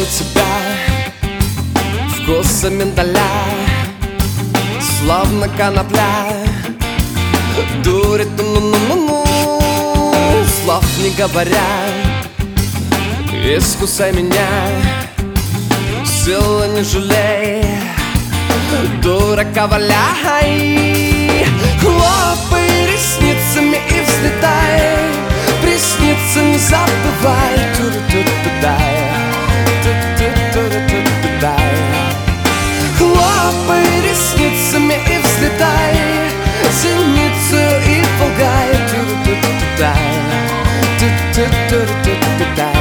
тебя вкуса миндаля, словно конопля. Дурит, ну-ну-ну-ну, слов не говоря. Искусай меня, силы не жалей, дурака валяй. Хлопай ресницами и взлетай, приснится не забывай. Ту-ру-ту-ту-дай, ту-ту-ту-ру-ту-ту-дай. Хлопай ресницами и взлетай, синицу и полгай. Ту-ру-ту-ту-дай, ту-ту-ту-ру-ту-ту-дай.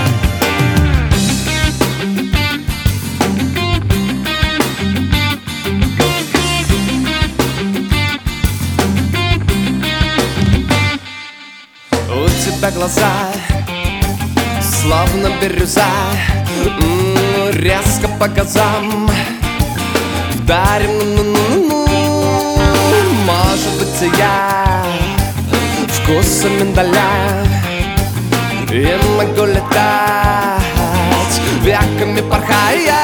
У тебя глаза словно бирюза, резко по газам вдарим, ну-ну-ну-ну. Может быть, я вкуса миндаля и могу летать, веками порхая.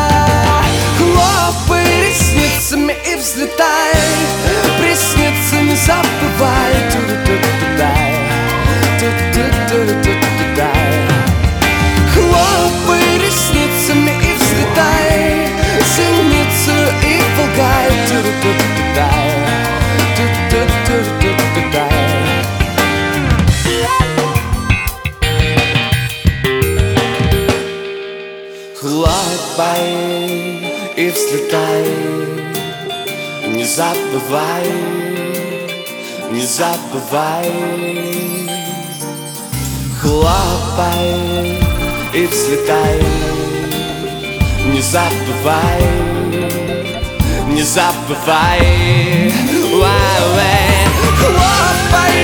Хлопай ресницами и взлетай, приснится не забывай. Ту-ру-ту-ту-дай, ту-ту-ту-ту-дай. Хлопай ресницами и взлетай, синицу и полгай. Ту-ру-ту-ту-дай, ту-ту-ту-ту-дай. Хлопай и взлетай, не забывай, не забывай. Хлопай и взлетай, не забывай, не забывай. Хлопай